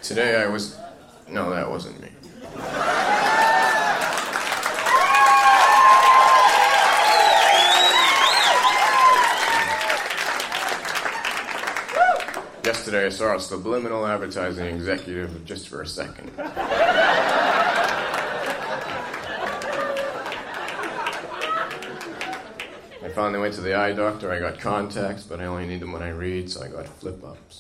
Today I was... No, that wasn't me. Yesterday I saw a subliminal advertising executive just for a second. I finally went to the eye doctor. I got contacts, but I only need them when I read, so I got flip-ups.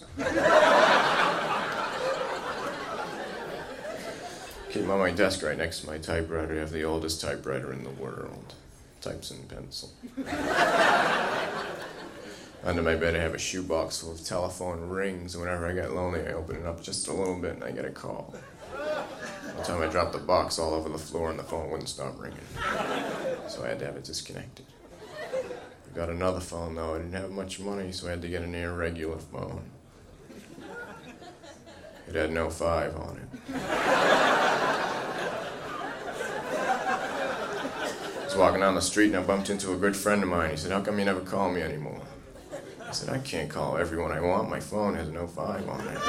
Keep them on my desk right next to my typewriter. I have the oldest typewriter in the world. Types in pencil. Under my bed I have a shoebox full of telephone rings. Whenever I get lonely, I open it up just a little bit and I get a call. One time I dropped the box all over the floor and the phone wouldn't stop ringing. So I had to have it disconnected. I got another phone though. I didn't have much money, so I had to get an irregular phone. It had no 5 on it. I was walking down the street and I bumped into a good friend of mine. He said, "How come you never call me anymore?" I said, "I can't call everyone I want. My phone has no 5 on it."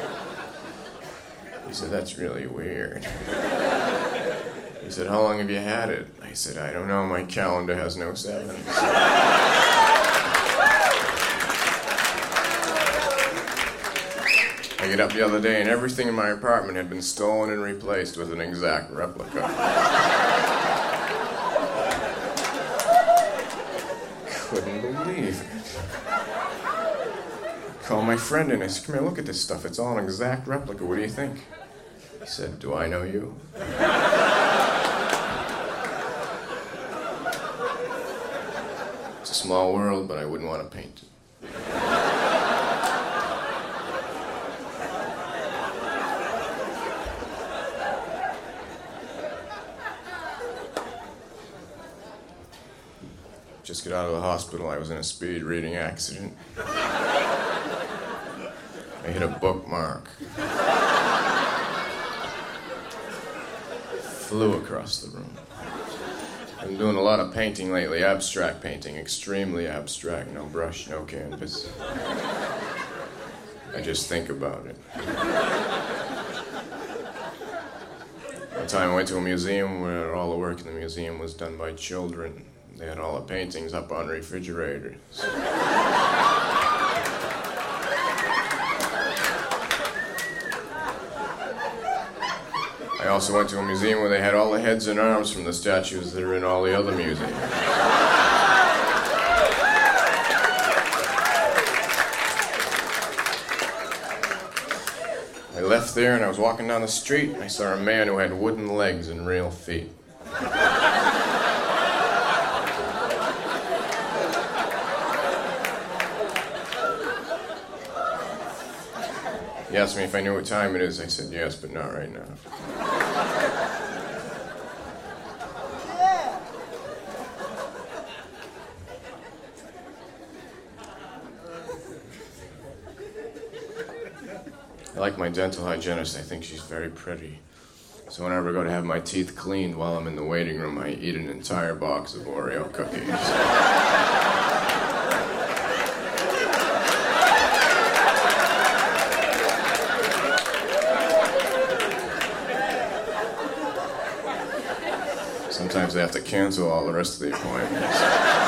He said, "That's really weird." He said, "How long have you had it?" I said, "I don't know. My calendar has no 7s." I get up the other day and everything in my apartment had been stolen and replaced with an exact replica. Couldn't believe it. I called my friend and I said, "Come here, look at this stuff. It's all an exact replica. What do you think?" He said, "Do I know you?" It's a small world, but I wouldn't want to paint it. Just got out of the hospital. I was in a speed reading accident. I hit a bookmark. Flew across the room. I've been doing a lot of painting lately, abstract painting, extremely abstract, no brush, no canvas. I just think about it. One time I went to a museum where all the work in the museum was done by children. They had all the paintings up on refrigerators. I also went to a museum where they had all the heads and arms from the statues that are in all the other museums. I left there and I was walking down the street and I saw a man who had wooden legs and real feet. He asked me if I knew what time it is. I said yes, but not right now. I like my dental hygienist. I think she's very pretty. So whenever I go to have my teeth cleaned while I'm in the waiting room, I eat an entire box of Oreo cookies. Sometimes they have to cancel all the rest of the appointments.